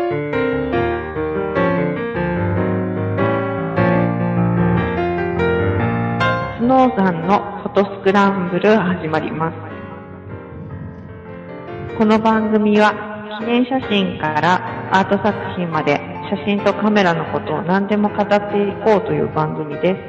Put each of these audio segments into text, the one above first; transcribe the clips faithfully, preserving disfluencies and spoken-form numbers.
スノーさんのフォトスクランブル始まります。この番組は記念写真からアート作品まで写真とカメラのことを何でも語っていこうという番組です。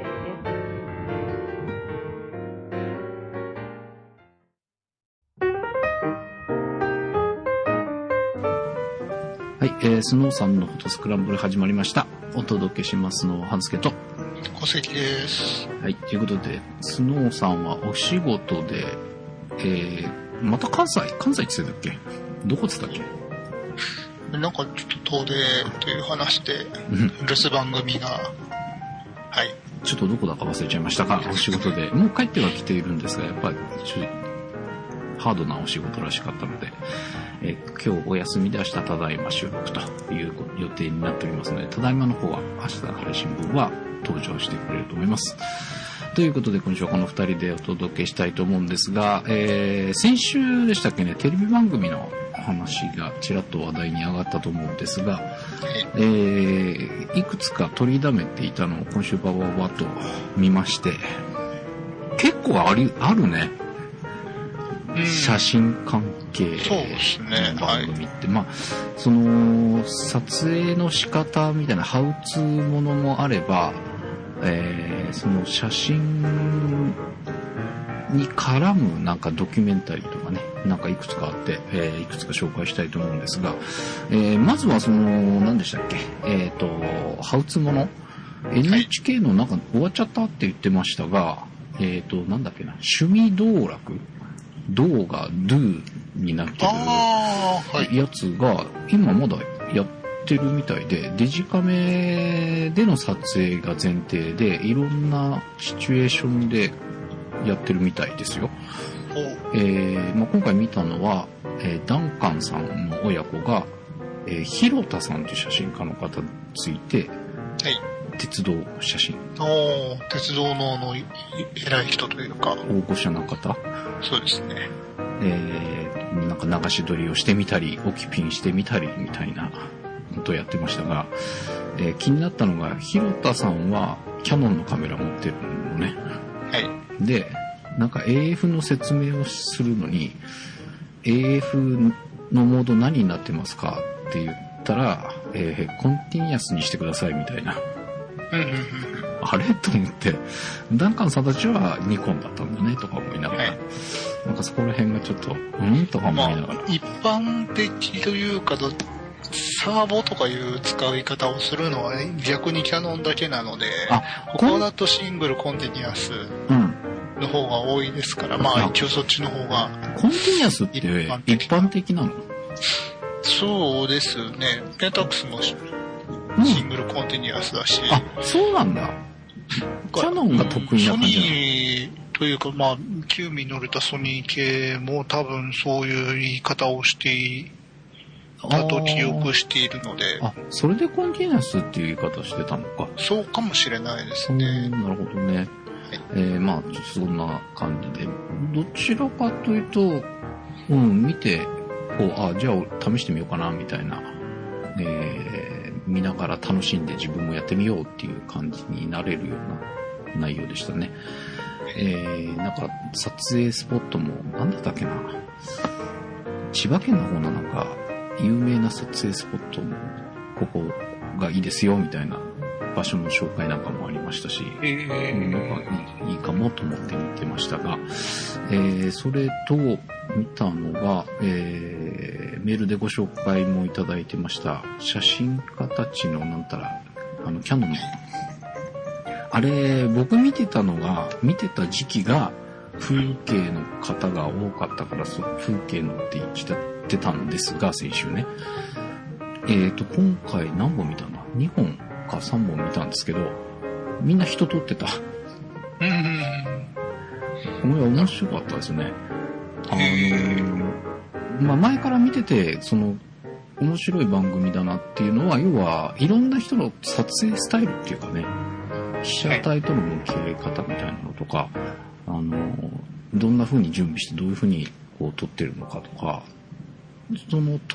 はい、えー、スノーさんのフォトスクランブル始まりました。お届けしますのは半助と小関です。 はい、ということでスノーさんはお仕事で、えー、また関西関西って言ってたっけ？どこって言ってたっけ？なんかちょっと遠出という話で留守番組がはいちょっとどこだか忘れちゃいましたがお仕事でもう帰っては来ているんですがやっぱりハードなお仕事らしかったので、えー、今日お休みで明日ただいま収録という予定になっておりますので、ただいまの方は明日の配信分は登場してくれると思います。ということで今週はこのふたりでお届けしたいと思うんですが、えー、先週でしたっけね、テレビ番組の話がちらっと話題に上がったと思うんですが、えー、いくつか取りだめていたのを今週バババと見まして、結構ありあるね。写真関係の番組って、まあその撮影の仕方みたいなハウツーものもあれば、えー、その写真に絡むなんかドキュメンタリーとかね、なんかいくつかあって、えー、いくつか紹介したいと思うんですが、えー、まずはその何でしたっけ、えっとハウツーもの エヌエイチケー のなんか終わっちゃったって言ってましたが、えっとなんだっけな、趣味道楽動画 ドゥ になってるやつが今まだやってるみたいで、デジカメでの撮影が前提でいろんなシチュエーションでやってるみたいですよ。えーまあ、今回見たのは、えー、ダンカンさんの親子が、えー、広田さんという写真家の方について、 はい、 鉄道写真、 お鉄道のの偉い人というか大御所な方、 そうですね、 えー、なんか流し撮りをしてみたり置きピンしてみたりみたいなことをやってましたが、えー、気になったのが広田さんはキヤノンのカメラ持ってるのね。 はい。 でなんか エーエフ の説明をするのに エーエフ のモード何になってますかって言ったら、えー、コンティニアスにしてくださいみたいなあれと思って、ダンカンさんたちはニコンだったんだねとか思いながら、はい、なんかそこら辺がちょっとうんとか思いながら、 まあ、一般的というかサーボとかいう使い方をするのは、ね、逆にキヤノンだけなので、他だとシングルコンティニアスの方が多いですから、うん、まあ一応そっちの方がコンティニアスって一般的なの？ そうですね。ペンタックスもシングルコンティニアスだし、 うん、あ、そうなんだ。キヤノンが得意な感じなの？ソニーというか、まあキューミノルタソニー系も多分そういう言い方をしていたと記憶しているので、 あ、それでコンティニアスっていう言い方してたのか。 そうかもしれないですね。 なるほどね。はい、えー、まあちょっとそんな感じで、どちらかというと、うん、見てこう、あ、じゃあ試してみようかなみたいな、えー、見ながら楽しんで自分もやってみようっていう感じになれるような内容でしたね。えー、なんか撮影スポットもなんだったっけな、千葉県の方のなんか有名な撮影スポットもここがいいですよみたいな場所の紹介なんかもありましたし、えー、なんかいいかもと思って見てましたが、えー、それと見たのが、えー、メールでご紹介もいただいてました写真家たちのなんたら、あのキヤノンのあれ、僕見てたのが見てた時期が風景の方が多かったから、そ風景のって言ってたんですが、先週ね、えーと今回何本見たんだ、にほんかさんぼん見たんですけど、みんな人撮ってた。 うんこれは面白かったですね。あのー、まあ前から見ててその面白い番組だなっていうのは、要はいろんな人の撮影スタイルっていうかね、被写体との向き合い方みたいなのとか、あのー、どんな風に準備してどういう風にこう撮ってるのかとか、その撮っ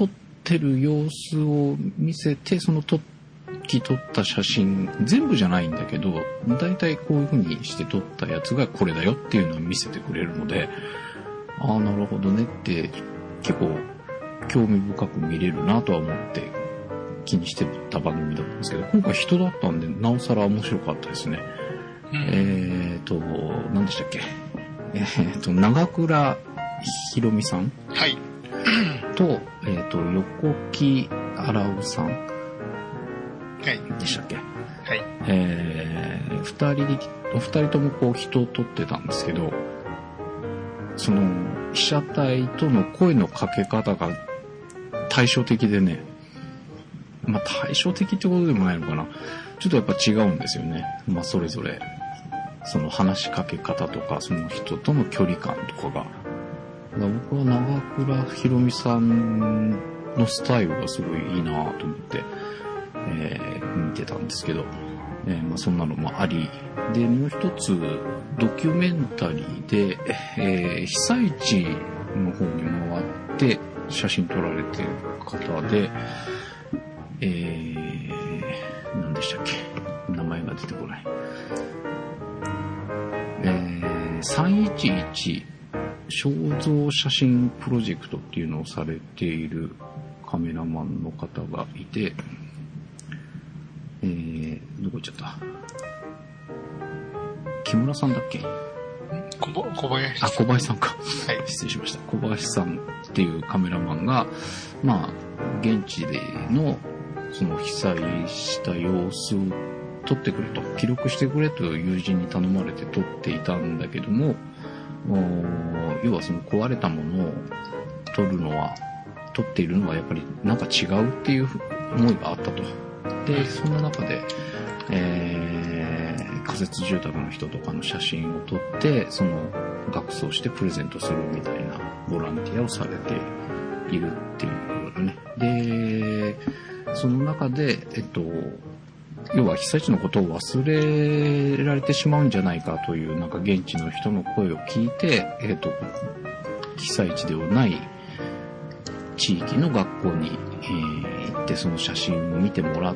ってる様子を見せて、その時撮った写真、全部じゃないんだけど、だいたいこういう風にして撮ったやつがこれだよっていうのを見せてくれるので、ああ、なるほどねって、結構興味深く見れるなとは思って気にしてた番組だったんですけど、今回人だったんで、なおさら面白かったですね。うん、えーと、何でしたっけえーと、長倉ひろみさん。 はい。 と、えーと、横木荒尾さん。 はい。 でしたっけ。 はい。 えー、二人、お二人ともこう人を撮ってたんですけど、その、被写体との声のかけ方が対照的でね、まあ対照的ってことでもないのかな。ちょっとやっぱ違うんですよね。まあそれぞれ、その話しかけ方とか、その人との距離感とかが。だから僕は長倉ひろみさんのスタイルがすごいいいなと思って、えー、見てたんですけど、えー、まあそんなのもあり、で、もう一つ、ドキュメンタリーで、えー、被災地の方に回って写真撮られてる方で、えー、何でしたっけ、名前が出てこない。えー、さんいちいち肖像写真プロジェクトっていうのをされているカメラマンの方がいて、えー、どこ行っちゃった？木村さんだっけ？ 小林さん。 あ、小林さんか。 はい。 失礼しました。小林さんっていうカメラマンが、まあ、現地での、その被災した様子を撮ってくれと、記録してくれと友人に頼まれて撮っていたんだけども、要はその壊れたものを撮るのは、撮っているのはやっぱりなんか違うっていう思いがあったと。で、そんな中で、えー、仮設住宅の人とかの写真を撮って、その額装してプレゼントするみたいなボランティアをされているっていうね。で、その中で、えっと、要は被災地のことを忘れられてしまうんじゃないかという、なんか現地の人の声を聞いて、えっと、被災地ではない地域の学校に、えー、行ってその写真を見てもらって、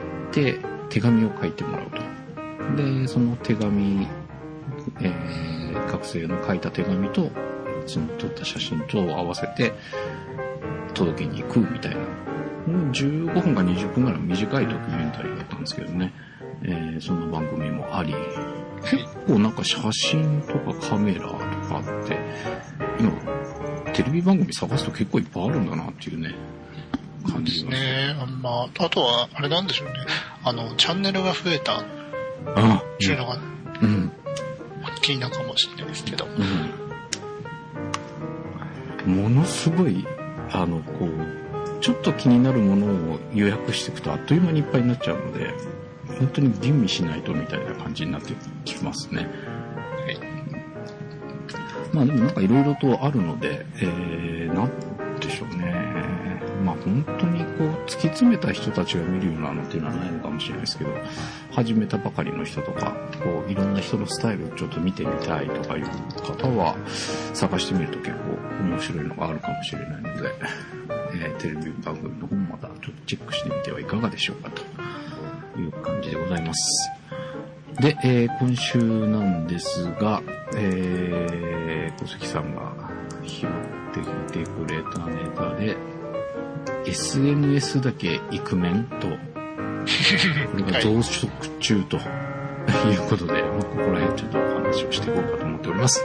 手紙を書いてもらうと。で、その手紙、えー、学生の書いた手紙と、その撮った写真と合わせて届けに行くみたいな。じゅうごふんかにじゅっぷんぐらいの短いドキュメンタリーだったんですけどね。えー、そんな番組もあり、結構なんか写真とかカメラとかあって、今、テレビ番組探すと結構いっぱいあるんだなっていうね。感じですね。まあ、あとは、あれなんでしょうね。あの、チャンネルが増えたっていうのが、うん。気になるかもしれないですけど。 うん。ものすごい、あの、こう、ちょっと気になるものを予約していくとあっという間にいっぱいになっちゃうので、本当に吟味しないとみたいな感じになってきますね。はい。まあでもなんかいろいろとあるので、えー、なんでしょうね。まあ本当にこう突き詰めた人たちが見るようなのっていうのはないのかもしれないですけど、始めたばかりの人とか、こういろんな人のスタイルをちょっと見てみたいとかいう方は探してみると結構面白いのがあるかもしれないので、えー、テレビ番組の方もまたちょっとチェックしてみてはいかがでしょうかという感じでございます。で、えー、今週なんですが、えー、小関さんが拾ってきてくれたネタで、エスエヌエス だけイクメンと、これが増殖中ということで、はい、まあ、ここら辺ちょっとお話をしていこうかと思っております。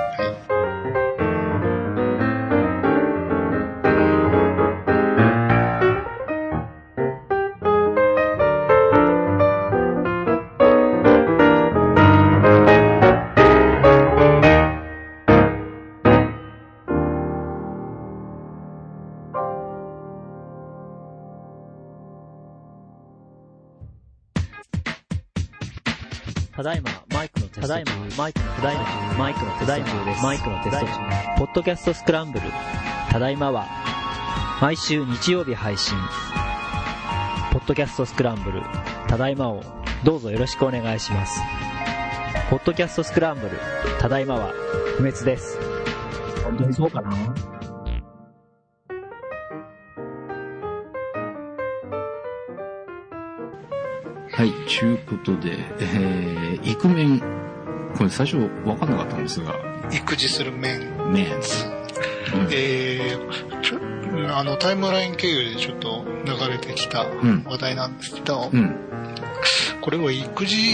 ただいまマイクのテスト中。ただいまマイクのただいまマイクのただいまマイクのテスト中。ポッドキャストスクランブル。ただいまは毎週日曜日配信。ポッドキャストスクランブル。ただいまをどうぞよろしくお願いします。ポッドキャストスクランブル。ただいまは不滅です。 本当にそうかな。 はい、ちゅうことで、えー、イクメン、これ最初分かんなかったんですが。 育児する面。 面。うん、 えー、ちょ、あの、タイムライン経由でちょっと流れてきた話題なんですけど、うん、これは育児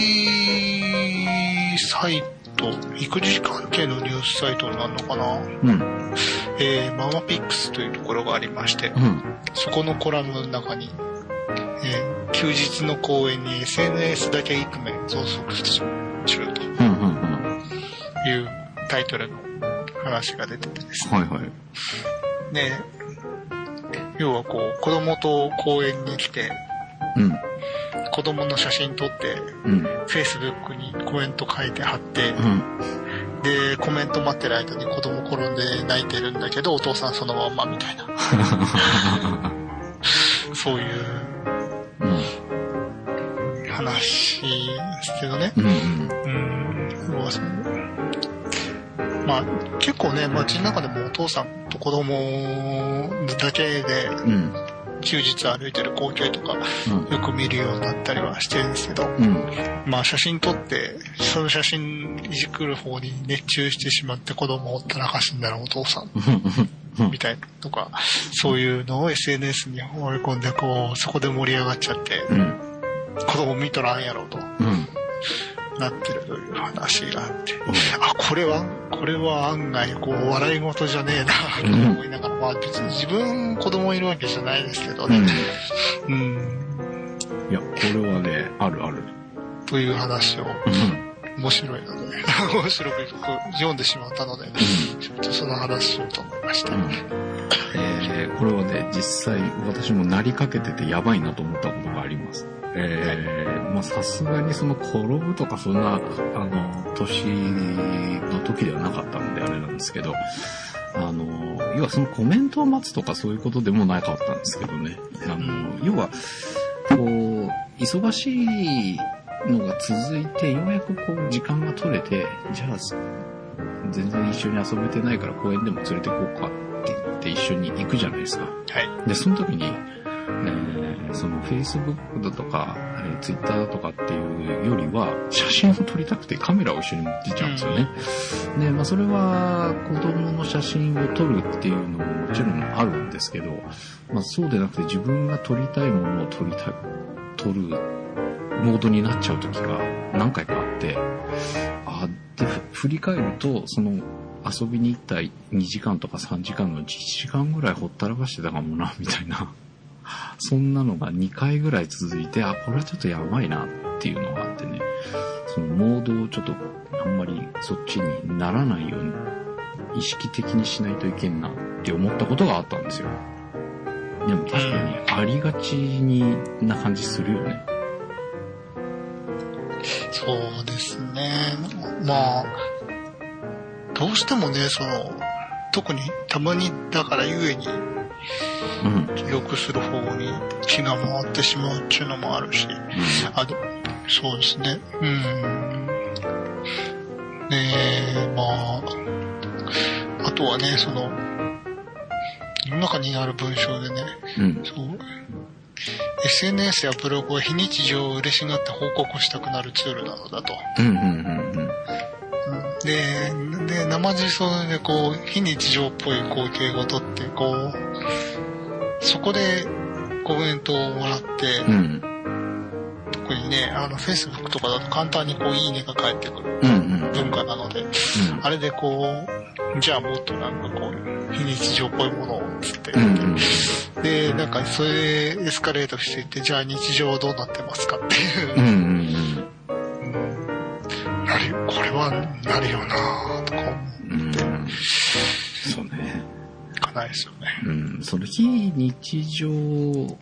サイト、育児関係のニュースサイトになるのかな、うんえー、ママピックスというところがありまして、うん、そこのコラムの中に、えー、休日の公園に エスエヌエス だけイクメン増殖中というタイトルの話が出ててですね。はいはい。で、要はこう子供と公園に来て、うん、子供の写真撮って、うん、Facebook にコメント書いて貼って、うん、でコメント待ってる間に子供転んで泣いてるんだけどお父さんそのまんまみたいなそういう、うん、話ですけどね。うんうんうん、まあ結構ね街の中でもお父さんと子供だけで、うん休日歩いてる光景とかよく見るようになったりはしてるんですけど、うん、まあ写真撮ってその写真いじくる方に熱中してしまって子供をほったらかしんだらお父さんみたいなとかそういうのを エスエヌエス に放り込んでこうそこで盛り上がっちゃって、うん、子供見とらんやろと、うんなってるという話があって、うん、あこれはこれは案外こう笑い事じゃねえなと思いながら、うん、まあ別に自分子供いるわけじゃないですけどね、うん、うん、 いやこれはねあるあるという話を、うん、面白いので面白く読んでしまったので、うん、ちょっとその話しようと思いました、うんえー、これはね実際私もなりかけててやばいなと思ったことがあります。えー、まあさすがにその転ぶとかそんなあの年の時ではなかったのであれなんですけど、あの要はそのコメントを待つとかそういうことでもなかったんですけどね。あの要はこう忙しいのが続いてようやくこう時間が取れてじゃあ全然一緒に遊べてないから公園でも連れて行こうかって言って一緒に行くじゃないですか。はい。でその時に。えー、その Facebook だとか、えー、Twitter だとかっていうよりは写真を撮りたくてカメラを一緒に持ってっちゃうんですよね。うん、で、まあそれは子供の写真を撮るっていうのももちろんあるんですけど、まあそうでなくて自分が撮りたいものを撮りたい、撮るモードになっちゃう時が何回かあって、あ、で、振り返るとその遊びに行ったにじかんとかさんじかんのいちじかんぐらいほったらかしてたかもな、みたいな。そんなのがにかいぐらい続いて、あ、これはちょっとやばいなっていうのがあってね、そのモードをちょっとあんまりそっちにならないように意識的にしないといけんなって思ったことがあったんですよ。でも確かにありがちにな感じするよね。 そうですね。まあ、どうしてもね、その、特にたまにだからゆえに、うん、記録する方に気が回ってしまうっていうのもあるし、うん、あとそうですね、うん、で、まあ、あとはね、その世の中にある文章でね、うん、そう エスエヌエス やブログは非日常を嬉しがって報告したくなるツールなのだと。うんうんうんうんで、で、生地そでこう、非日常っぽい光景を撮って、こう、そこでコメントをもらって、うん、特にね、あの、Facebook とかだと簡単にこう、いいねが返ってくる文化なので、うんうん、あれでこう、じゃあもっとなんかこう、非日常っぽいものをつって、うんうん、で、なんかそれでエスカレートしていって、じゃあ日常はどうなってますかっていう。うんうんうんなるこれはなるよなぁとか思って、うん、 そうねかないですよね、 うん、その非日常を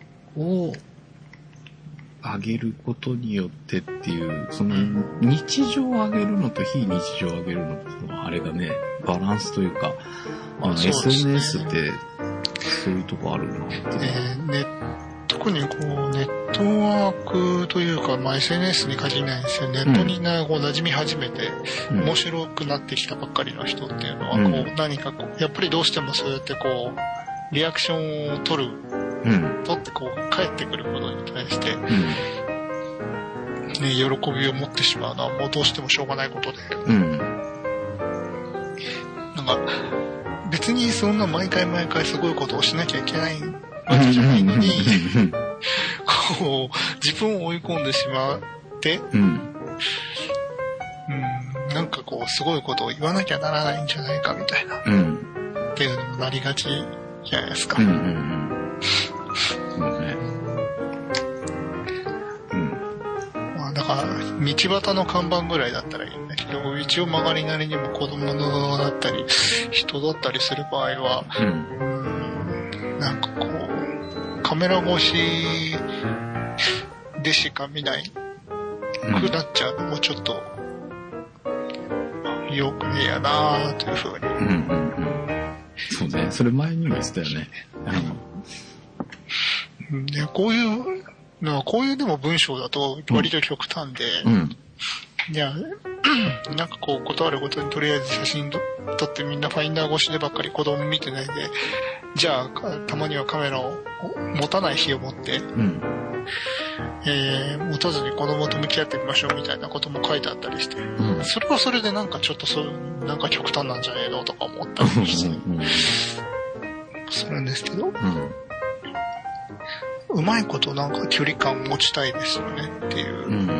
上げることによってっていうその日常を上げるのと非日常を上げるのとあれがねバランスというかあの、ね、エスエヌエス ってそういうとこあるなって、えーね特にこうネットワークというか、まあ、エスエヌエス に限らないんですよ。ネットになこう馴染み始めて、うん、面白くなってきたばっかりの人っていうのはこう、うん、何かこうやっぱりどうしてもそうやってこうリアクションを取る、うん、取ってこう返ってくることに対して、うん、 ね、喜びを持ってしまうのはもうどうしてもしょうがないことで。 うん。 なんか、別にそんな毎回毎回すごいことをしなきゃいけないわけじゃないのに、こう、自分を追い込んでしまって、うん。うん、なんかこう、すごいことを言わなきゃならないんじゃないかみたいな、うん。っていうのもなりがちじゃないですか。うんうんうん。そうね。うん。まあだから、道端の看板ぐらいだったらいいんだけど、一応曲がりなりにも子供のだったり、人だったりする場合は、うん、なんかこう、カメラ越しでしか見ないくなっちゃうのもちょっと、よくねえやなーというふうに。うんうんうん。 そうね、それ前にも言ってたよね。 うん、でこういうのは、こういうでも文章だと割と極端で、うん、いや、なんかこう、断るごとにとりあえず写真撮ってみんなファインダー越しでばっかり子供見てないで、じゃあ、たまにはカメラを持たない日を持って、うんえー、持たずに子供と向き合ってみましょうみたいなことも書いてあったりして、うん、それはそれでなんかちょっとそう、なんか極端なんじゃねえのとか思ったりして、するんですけど、うん、うまいことなんか距離感持ちたいですよねっていう。うん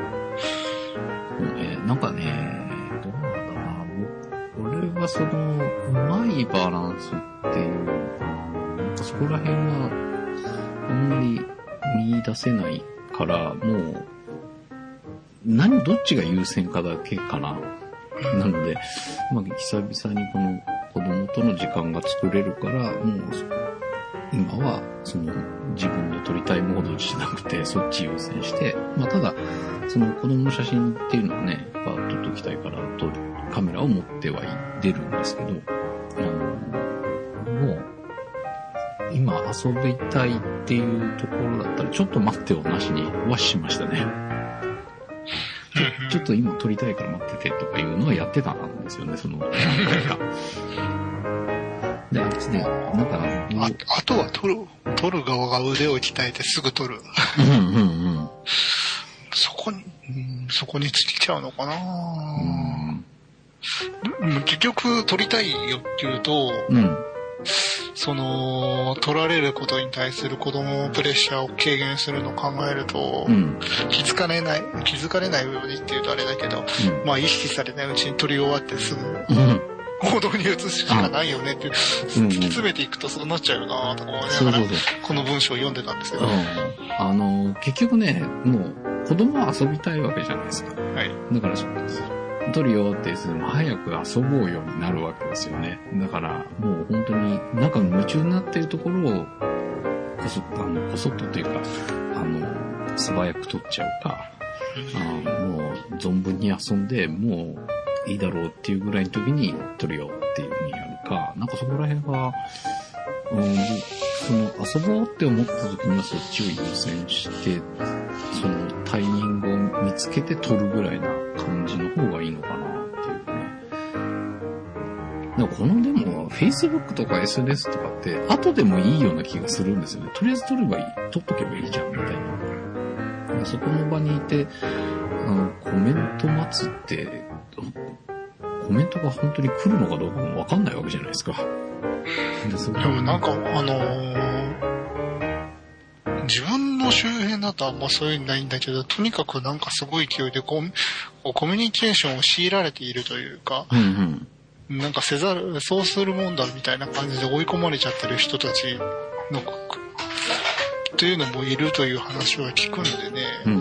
ね、なんかね、どうなんだろうな、俺はその、うまいバランスっていうのかな、なんかそこら辺は、あんまり見出せないから、もう、何、どっちが優先かだけかな。なので、まあ、久々にこの子供との時間が作れるから、もう、今は、その、自分の撮りたいモードじゃなくて、そっち優先して、まあ、ただ、その子供の写真っていうのはね、やっぱ撮っときたいから、撮る、カメラを持ってはい出るんですけど、あの、もう、今遊びたいっていうところだったら、ちょっと待ってをなしにはしましたね。ちょっと今撮りたいから待っててとかいうのはやってたんですよね、その何回か。で、あっちで、なんかあ、あとは撮る、撮る側が腕を鍛えてすぐ撮る。 うんうんうん。 そこに、うん、そこに尽きちゃうのかな、うん、結局撮りたい欲求と、うんその、取られることに対する子供のプレッシャーを軽減するのを考えると、うん、気づかれない、気づかれないようにって言うとあれだけど、うん、まあ意識されないうちに取り終わってすぐ、うん行動に移すしかないよねって、うん、突き詰めていくとそうなっちゃうよなとか思いながら、そうそうそうこの文章を読んでたんですけど、うん、 あの、結局ね、もう子供は遊びたいわけじゃないですか。はい。だから撮るよって言っても早く遊ぼうようになるわけですよね。だからもう本当になんか夢中になってるところをこそあのこそっとというかあの素早く撮っちゃうか、あもう存分に遊んでもういいだろうっていうぐらいの時に撮るよっていう風にやるか、なんかそこら辺は、うん、その遊ぼうって思った時にはそっちを優先してそのタイミングを見つけて撮るぐらいな感じの方がいいのかなっていうね。でもこのでも Facebook とか エスエヌエス とかって後でもいいような気がするんですよね。とりあえず撮ればいい、撮っとけばいいじゃんみたいな。そこの場にいてあのコメント待つってコメントが本当に来るのかどうかもわかんないわけじゃないですか。 で, そでもなんかあのー、自分の周辺だとあんまそういうのないんだけど、とにかくなんかすごい勢いでコミコミュニケーションを強いられているというか、うんうん、なんかせざるそうするもんだみたいな感じで追い込まれちゃってる人たちのというのもいるという話は聞くんでね、うんうん、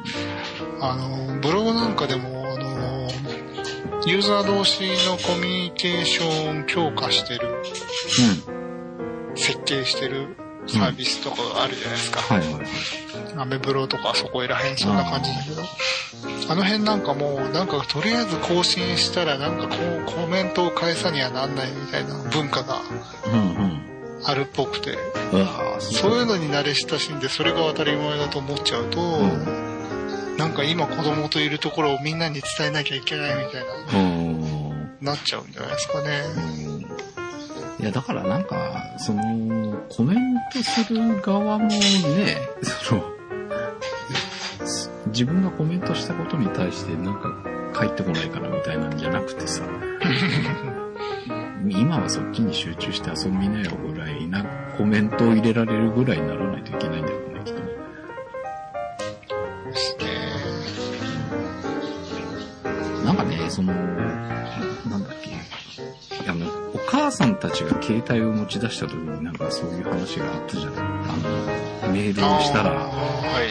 あのブログなんかでもあのユーザー同士のコミュニケーション強化してる、うん、設計してるサービスとかがあるじゃないですか。うん、はいはいはい。アメブロとかそこいらへんそんな感じだけど、あ, あの辺なんかもうなんかとりあえず更新したらなんかこうコメントを返さにはなんないみたいな文化があるっぽくて、うんうん、そういうのに慣れ親しんでそれが当たり前だと思っちゃうと、うんなんか今子供といるところをみんなに伝えなきゃいけないみたいな、うん、なっちゃうんじゃないですかね。 うん、いやだからなんかそのコメントする側もね、その自分がコメントしたことに対してなんか返ってこないからみたいなんじゃなくてさ、今はそっちに集中して遊びなよぐらいなコメントを入れられるぐらいにならないといけないんだろうね、きっとね。 ですね。 なんかね、その、なんだっけ、あの、お母さんたちが携帯を持ち出した時になんかそういう話があったじゃない。あの、メールをしたら、はい、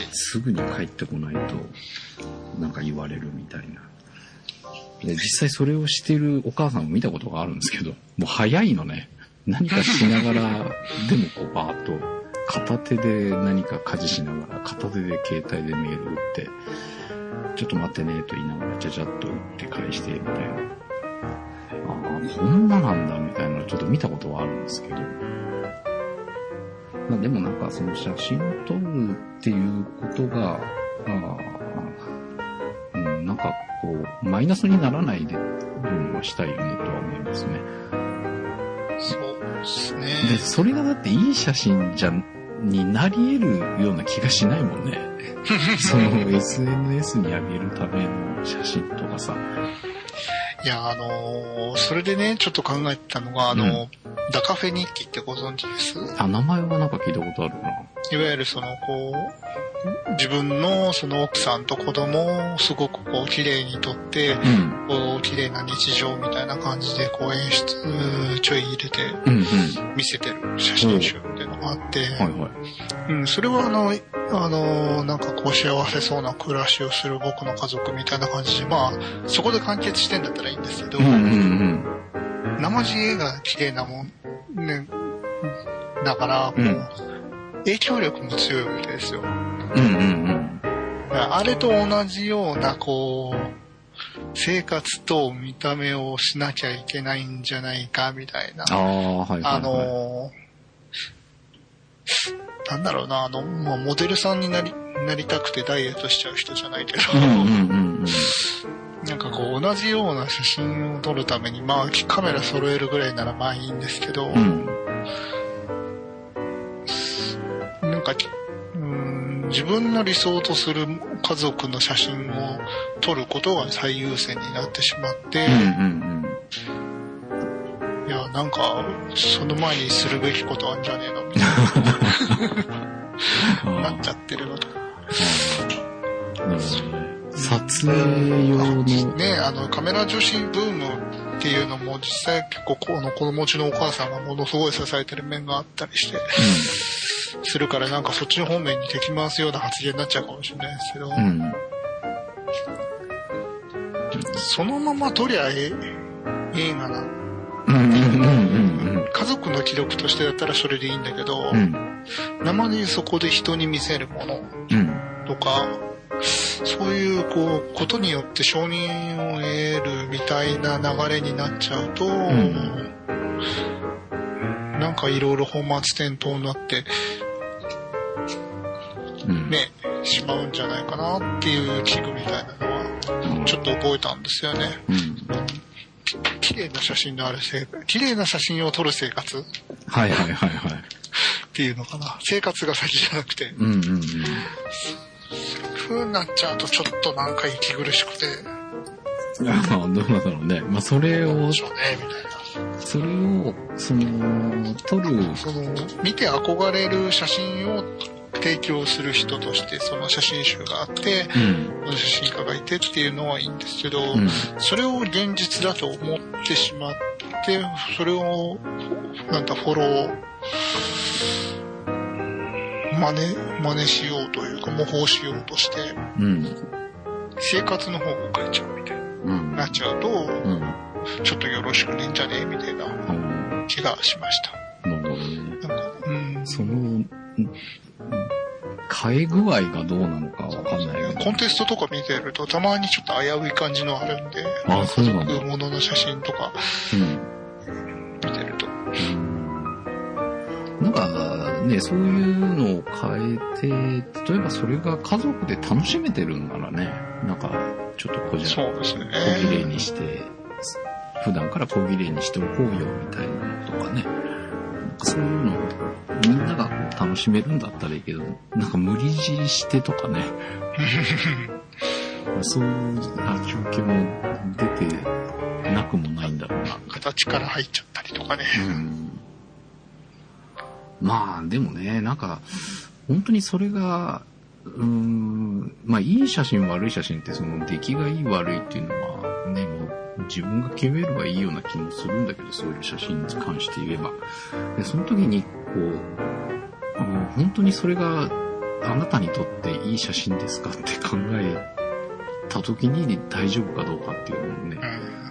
すぐに帰ってこないと、なんか言われるみたいな。で、実際それをしてるお母さんを見たことがあるんですけど、もう早いのね。何かしながら、でもこうバーッと、片手で何か家事しながら、片手で携帯でメール打って、ちょっと待ってねと言いながら、ちゃちゃっと打って返して、みたいな。ああ、こんななんだ、みたいなのちょっと見たことはあるんですけど。まあでもなんかその写真を撮るっていうことが、あうん、なんかこう、マイナスにならないで、ようにはしたいよねとは思いますね。 そうですね。 で、それがだっていい写真じゃ、になり得るような気がしないもんね。その エスエヌエス に上げるための写真とかさ。 いや、あのー、それでね、ちょっと考えてたのが、あの、うん、ダカフェ日記ってご存知です？ あ、名前はなんか聞いたことあるな。 いわゆるその、こう、自分のその奥さんと子供をすごくこう綺麗に撮って、うん、こう綺麗な日常みたいな感じでこう演出ちょい入れて見せてる写真集っていうのがあって、うんはいはいうん、それはあの、あの、なんかこう幸せそうな暮らしをする僕の家族みたいな感じで、まあ、そこで完結してんだったらいいんですけど、うんうんうん、生地絵が綺麗なもん、ね、だから、もう、うん影響力も強いわけですよ。うんうんうん。あれと同じような、こう、生活と見た目をしなきゃいけないんじゃないか、みたいな。ああ、はいはい、はい。あの、なんだろうな、あの、まあ、モデルさんになり、なりたくてダイエットしちゃう人じゃないけど、うんうんうんうん、なんかこう、同じような写真を撮るために、まあ、カメラ揃えるぐらいならまあいいんですけど、うんなんかうーん自分の理想とする家族の写真を撮ることが最優先になってしまって、うんうんうん、いやなんかその前にするべきことあんじゃねえのみたいななっちゃってるのと。 撮影用のねあのカメラ女子ブームっていうのも実際結構この子持ちのお母さんがものすごい支えてる面があったりして。うんするからなんかそっちの方面に敵回すような発言になっちゃうかもしれないですけど、うん、そのまま撮りゃええ映画な、うんうんうんうん、家族の記録としてだったらそれでいいんだけど、うん、生にそこで人に見せるものとか、うん、そういうこうことによって承認を得るみたいな流れになっちゃうと、うんなんかいろいろ本末転倒になって、うん、ね、しまうんじゃないかなっていう危惧みたいなのはちょっと覚えたんですよね。うん、綺麗な写真のある生活、綺麗な写真を撮る生活。 はいはいはいはい。 っていうのかな。生活が先じゃなくて。うんうんうん。そういう風になっちゃうとちょっとなんか息苦しくて。 いやまあどうなんだろうね。まあそれを。 でしょうねみたいな。 それをその撮るその見て憧れる写真を提供する人としてその写真集があって、うん、写真家がいてっていうのはいいんですけど、うん、それを現実だと思ってしまってそれをなんかフォロー真似真似しようというか模倣しようとして、うん、生活の方を変えちゃうみたいな、うん、なっちゃうと。うんちょっとよろしくねんじゃねえみたいな気がしました。なるほどね。なんか、 うん、その変え具合がどうなのかわかんないよね。 コンテストとか見てるとたまにちょっと危うい感じのあるんで、 あ、そうなんだ。 家族ものの写真とか、うん、見てると、うん、 なんかねそういうのを変えて例えばそれが家族で楽しめてるんならねなんかちょっとこじゃそうですね。 小綺麗にして。普段から小綺麗にしておこうよみたいなとかね、 なんかそういうのをみんなが楽しめるんだったらいいけど、なんか無理強いしてとかね。そういう状況も出てなくもないんだろうな。 形から入っちゃったりとかね。 うん、まあでもね、なんか本当にそれが、うーん、まあいい写真悪い写真ってその出来がいい悪いっていうのはね、もう自分が決めればいいような気もするんだけど、そういう写真に関して言えば。で、その時にこう、あの本当にそれがあなたにとっていい写真ですかって考えた時に大丈夫かどうかっていうのもね、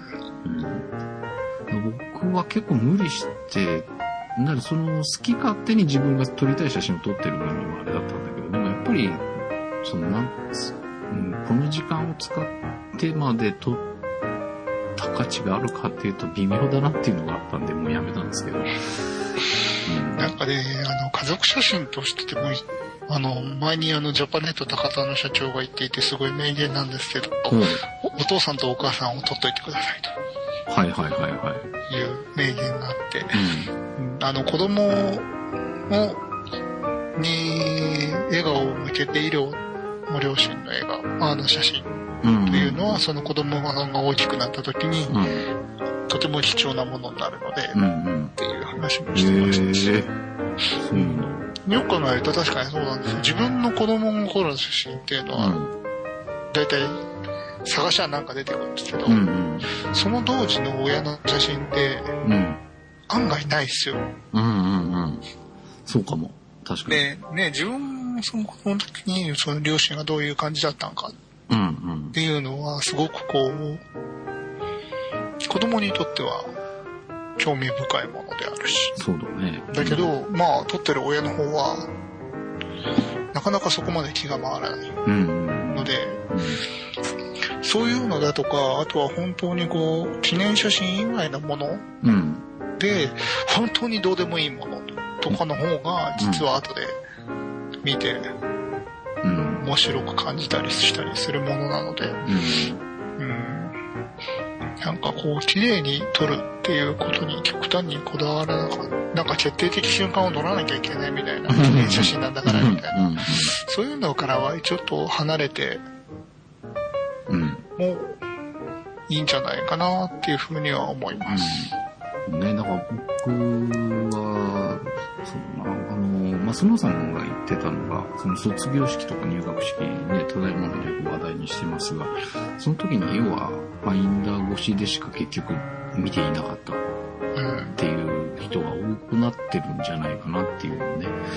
うん、僕は結構無理してなるその好き勝手に自分が撮りたい写真を撮ってる分にはあれだったんだけど、でもやっぱりそのなん、うん、この時間を使ってまで撮った価値があるかっていうと微妙だなっていうのがあったんでもうやめたんですけど、うん、 なんかね、あの家族写真としてもあの前にあのジャパネット高田の社長が言っていてすごい名言なんですけど、うん、お, お父さんとお母さんを撮っといてくださいと、 はいはいはいはい、 いう名言があって、うん、あの子供をに笑顔を向けているご両親の笑顔、あの写真というのは、うん、その子供が大きくなった時に、うん、とても貴重なものになるので、うんうん、っていう話もしてましたし、えーうんよく考えると確かにそうなんですよ。自分の子供の頃の写真っていうのは、うん、だいたい探しはなんか出てくるんですけど、うんうん、その当時の親の写真って、うん、案外ないですよ。 うんうんうん。そうかも。確かに。 で、ね、自分もその子供の時にその両親がどういう感じだったのかっていうのはすごくこう、子供にとっては興味深いものであるし。 そうだね。 だけど、うん、まあ、撮ってる親の方は、なかなかそこまで気が回らないので、うんうん、そういうのだとか、あとは本当にこう、記念写真以外のもので、うん、本当にどうでもいいものとかの方が、実は後で見て、うん、面白く感じたりしたりするものなので、うんうんなんかこう綺麗に撮るっていうことに極端にこだわらなかった。なんか決定的瞬間を撮らなきゃいけないみたいな記念写真なんだからみたいな。そういうのからはちょっと離れて、うん、もういいんじゃないかなっていうふうには思います。 うん、ね、だから僕は、そうなあの、まあ、そのさんが言ってたのが、その卒業式とか入学式ね、ただいまのよく話題にしてますが、その時に要は、ファインダー越しでしか結局見ていなかったっていう人が多くなってるんじゃないかなっていうの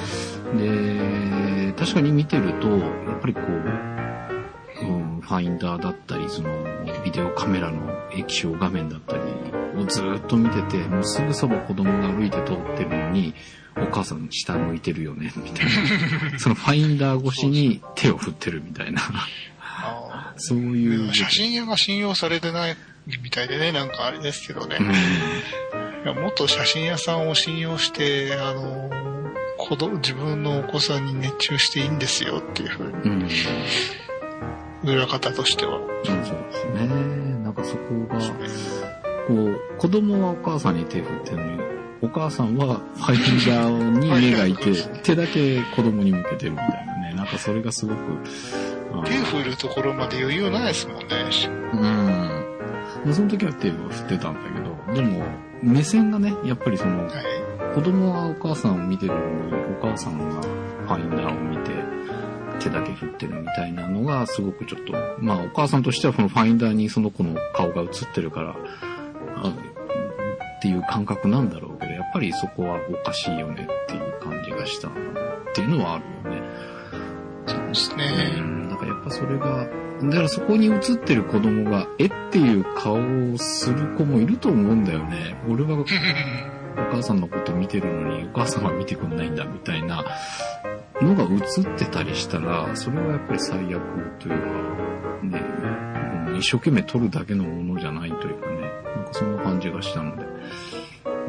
ね。で、確かに見てると、やっぱりこう、うん、ファインダーだったり、そのビデオカメラの液晶画面だったりをずっと見てて、もうすぐそば子供が歩いて通ってるのに、お母さん下向いてるよね、みたいな。そのファインダー越しに手を振ってるみたいな。そういう。 写真屋が信用されてないみたいでね、なんかあれですけどね。うん、いやもっと写真屋さんを信用して、あの、子供、自分のお子さんに熱中していいんですよっていうふうに。うん、裏方としては。 そうですね。なんかそこが、こう、子供はお母さんに手振ってるのに、お母さんはファインダーに目がいて、手だけ子供に向けてるみたいなね。なんかそれがすごく、 手振るところまで余裕ないですもんね。 うん。その時は手を振ってたんだけど、でも、目線がね、やっぱりその、はい、子供はお母さんを見てるのに、お母さんがファインダーを見て、手だけ振ってるみたいなのが、すごくちょっと、まあお母さんとしてはこのファインダーにその子の顔が映ってるから、あっていう感覚なんだろうけど、やっぱりそこはおかしいよねっていう感じがしたっていうのはあるよね。 そうですね。 うんだからやっぱそれが、だからそこに映ってる子供が、えっていう顔をする子もいると思うんだよね。俺はお母さんのこと見てるのに、お母さんは見てくんないんだみたいなのが映ってたりしたら、それはやっぱり最悪というか、ね、一生懸命撮るだけのものじゃないというかね、なんかそんな感じがしたので、うん、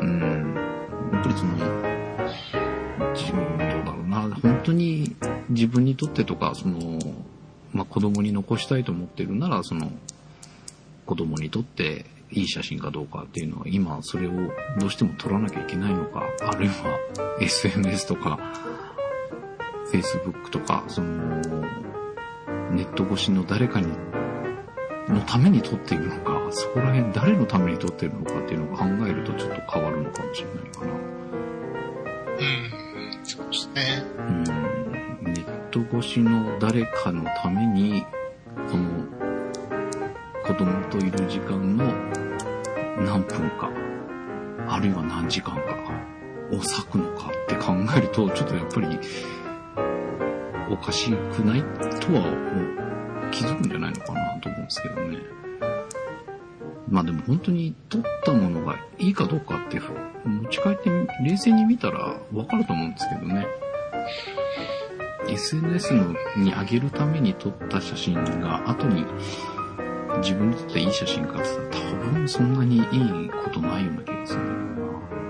やっぱりその、自分どうだろうな、本当に自分にとってとか、その、まあ、子供に残したいと思ってるなら、その、子供にとっていい写真かどうかっていうのは、今それをどうしても撮らなきゃいけないのか、あるいは エスエヌエス とか、Facebook とか、その、ネット越しの誰かに、のために撮っているのか、そこら辺誰のために撮っているのかっていうのを考えるとちょっと変わるのかもしれないかな。 うん、そうですね。 うん、ネット越しの誰かのために、この、子供といる時間の何分か、あるいは何時間かを割くのかって考えると、ちょっとやっぱりおかしくないとはもう気づくんじゃないのかなと思うんですけどね。まあでも本当に撮ったものがいいかどうかって持ち帰って冷静に見たらわかると思うんですけどね。エスエヌエス のに上げるために撮った写真が後に自分にとっていい写真かって言ったら多分そんなにいいことないような気がするん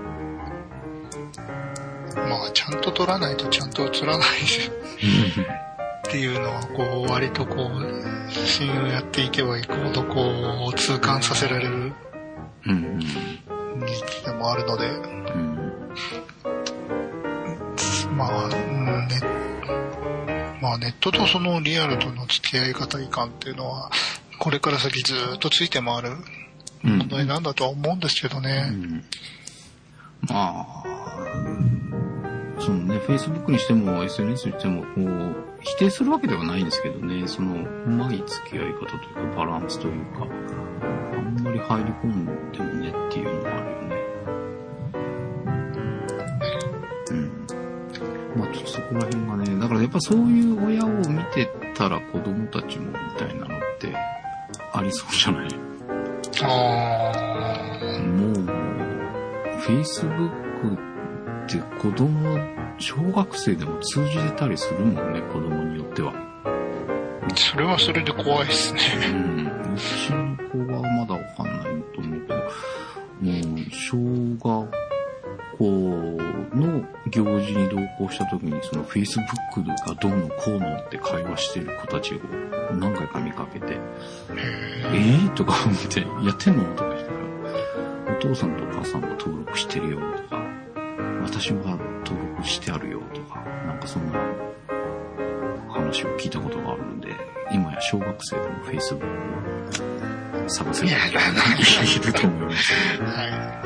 だよな。まあちゃんと撮らないとちゃんと写らないっていうのはこう割とこう写真をやっていけばいくほどこう痛感させられる技術でもあるので、うんまあ、ね、まあネットとそのリアルとの付き合い方いかんっていうのはこれから先ずっとついて回る問題なんだとは思うんですけどね。うんうん、 まあ、そのね、Facebook にしても エスエヌエス にしてもこう否定するわけではないんですけどね、そのうまい付き合い方というかバランスというか、あんまり入り込んでもねっていうのがあるよね。うん。まあちょっとそこら辺がね、だからやっぱそういう親を見てたら子供たちもみたいなのってありそうじゃない？ ああ。 もう Facebook って子供小学生でも通じてたりするもんね、子供によっては。 それはそれで怖いですね。 うん。うちの子はまだわかんないと思うけど、もう小学校の行事に同行した時にその Facebook がどうのこうのって会話してる子たちを何回か見かけて、えーとか思って、やってんのとか言ってから、お父さんとお母さんが登録してるよとか、私は登録してあるよとか、なんかそんな話を聞いたことがあるので、今や小学生でも Facebook を探せる人がいると思います、ね。はい。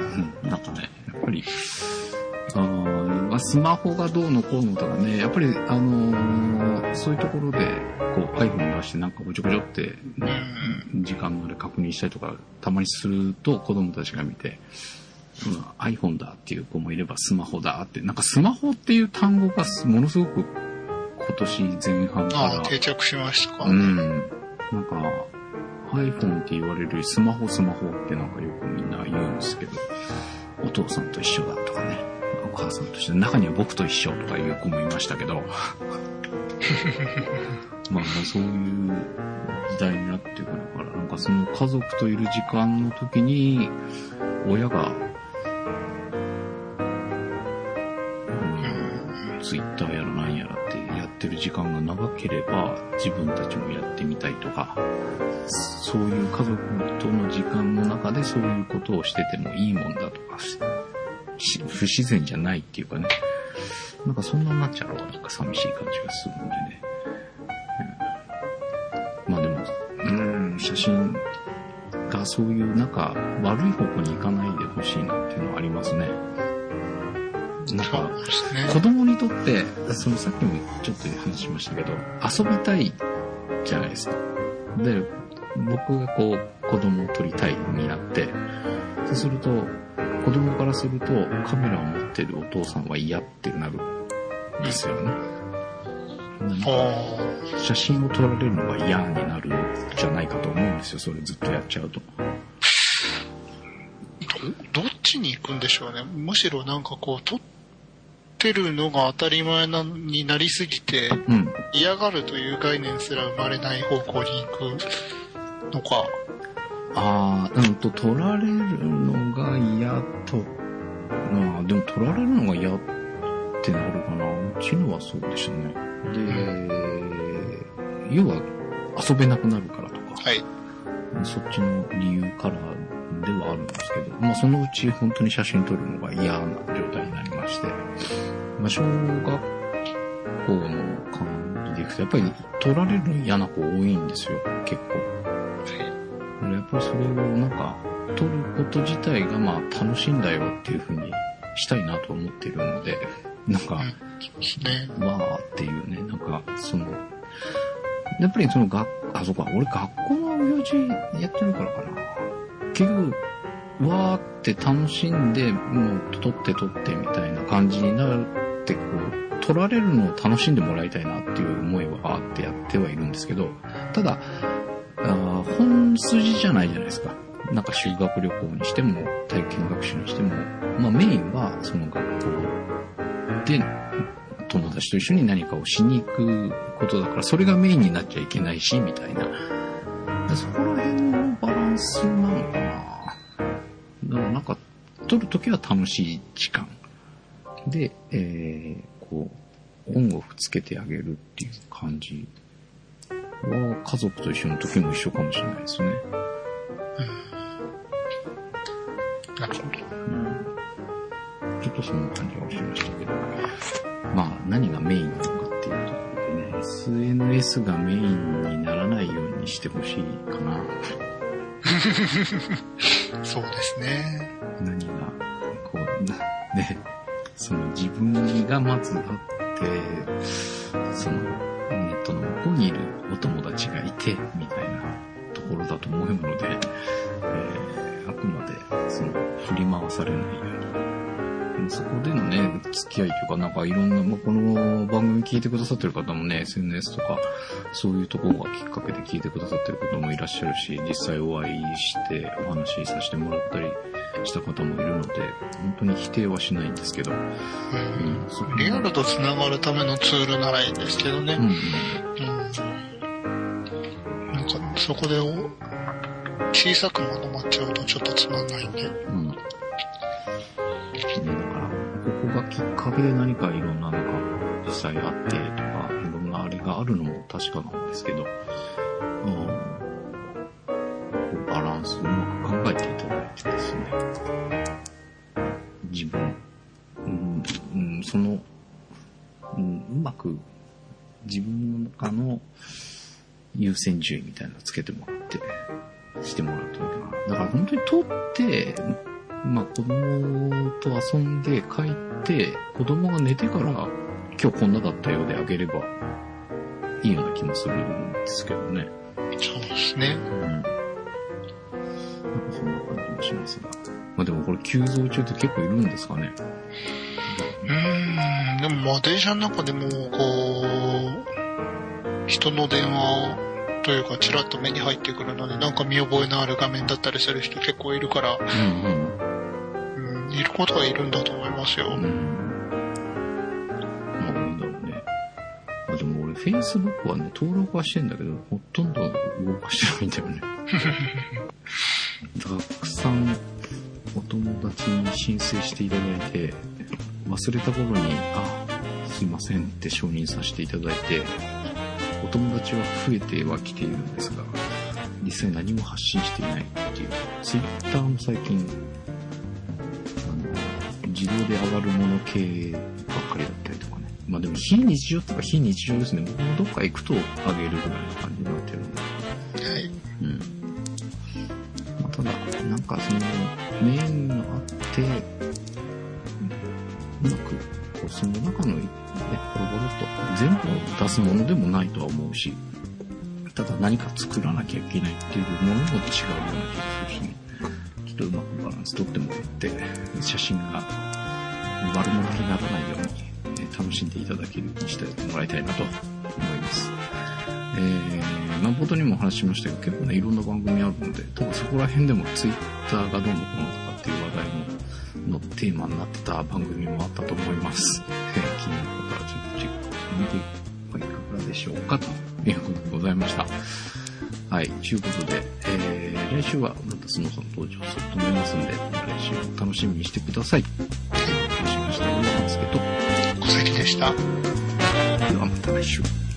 うん、なんかね、やっぱり、あスマホがどうのこうのとかね、やっぱりあのー、そういうところでこう iPhone 出してなんかごちょごちょって、ね、時間のあれ確認したりとかたまにすると子供たちが見て、うん、iPhone だっていう子もいればスマホだって、なんかスマホっていう単語がものすごく今年前半からあ定着しましたか。 うん。なんか iPhone って言われるよりスマホスマホってなんかよくみんな言うんですけど、お父さんと一緒だとかね、お母さんと一緒、中には僕と一緒とかいう子もいましたけど、まあそういう時代になってくるから、なんかその家族といる時間の時に親がツイッターやらなんやらってやってる時間が長ければ自分たちもやってみたいとか、そういう家族との時間の中でそういうことをしててもいいもんだとか、不自然じゃないっていうかね、なんかそんなになっちゃうのはなんか寂しい感じがするんでね、うん、まあでもうーん写真がそういうなんか悪い方向に行かないでほしいなっていうのはありますね。なんか子供にとってそのさっきもちょっと話しましたけど遊びたいじゃないですか。で僕がこう子供を撮りたいになって、そうすると子供からするとカメラを持ってるお父さんは嫌ってなるんですよね。なんか写真を撮られるのが嫌になるんじゃないかと思うんですよ、それずっとやっちゃうと。 ど, どっちに行くんでしょうね。むしろなんかこう撮ってるのが当たり前なになりすぎて、うん、嫌がるという概念すら生まれない方向に行くのか。 ああ、うんと撮られるのが嫌と、まあでも撮られるのが嫌ってなるかな。うちのはそうでしたね。で、要は遊べなくなるからとか、 はい、 そっちの理由からではあるんですけど、まあそのうち本当に写真撮るのが嫌な状態になりまして、まあ小学校の感じでいくと、やっぱり撮られるの嫌な子多いんですよ、結構。やっぱりそれをなんか、撮ること自体がまあ楽しいんだよっていう風にしたいなと思っているので、なんか、うん、わーっていうね、なんか、その、やっぱりその学、あ、そうか、俺学校の行事やってるからかな。結局、わーって楽しんで、もう撮って撮ってみたいな感じになって、こう、撮られるのを楽しんでもらいたいなっていう思いはあってやってはいるんですけど、ただ、あ本筋じゃないじゃないですか。なんか修学旅行にしても、体験学習にしても、まあメインはその学校で友達と一緒に何かをしに行くことだから、それがメインになっちゃいけないし、みたいな。そこら辺のバランスなのかな。だからなんか、撮るときは楽しい時間。で、えー、こう、音楽つけてあげるっていう感じは、家族と一緒の時も一緒かもしれないですね。 うん。なるほど。 うん。ちょっとそんな感じがしましたけど。まあ、何がメインなのかっていうところでね、エスエヌエス がメインにならないようにしてほしいかな。 そうですね。 何が、こう、ね、その自分がまずあって、そのネットの向こうにいるお友達がいて、みたいなところだと思うので、えー、あくまで、その、振り回されないように。そこでのね、付き合いというか、なんかいろんな、まあ、この番組聞いてくださってる方もね、エスエヌエス とか、そういうところがきっかけで聞いてくださってる方もいらっしゃるし、実際お会いしてお話しさせてもらったりした方もいるので、本当に否定はしないんですけど。うんうん、リアルと繋がるためのツールならいいんですけどね。うんうんうん、なんか、そこで小さくまとまっちゃうとちょっとつまんないんで。うんここがきっかけで何かいろんななんか実際あってとかいろんなあれがあるのも確かなんですけど、うん、バランスうまく考えていただいてですね、自分、うんうん、その、うん、うまく自分の中の優先順位みたいなのをつけてもらってしてもらうといいかな。だから本当に撮ってまあ子供と遊んで帰って子供が寝てから今日こんなだったようであげればいいような気もするんですけどね。 そうですね。うん。なんかそんな感じもしますが。まあでもこれ急増中って結構いるんですかね。 うーん。でもまあ電車の中でもこう人の電話というかちらっと目に入ってくるのでなんか見覚えのある画面だったりする人結構いるから。うんうん。いることはいるんだと思いますよ。うん。 まあ、いいんだろうね。まあ、でも俺、Facebook はね、登録はしてんだけど、ほとんど動かしてないんだよね。たくさんお友達に申請していただいて、忘れた頃に、あ、すいませんって承認させていただいて、お友達は増えてはきているんですが、実際何も発信していないっていう。Twitter も最近、自動で上がるもの系ばっかりだったりとかね。まあでも非日常とか非日常ですね。僕もどっか行くと上げるぐらいの感じになってるんで。はい。うん。まあただ、なんかその、メインがあって、うまく、こうその中のね、ボロボロと全部を出すものでもないとは思うし、ただ何か作らなきゃいけないっていうものも違うような気がするしね。ちょっとうまくバランス取ってもらって、写真が悪者にならないように、ね、楽しんでいただけるようにしてもらいたいなと思います。えー、まあ冒頭にもお話ししましたけど、結構ね、いろんな番組あるので、多分そこら辺でもツイッターがどうのこうのとかっていう話題ののテーマになってた番組もあったと思います。えー、気になる方はちょっとチェックしてみてはいかがでしょうかということでございました。はい、ということで、えー、来週はまたスノーさん登場すると思いますので、来週を楽しみにしてください。お送りしました。山之助と小関でした。 ではまた来週。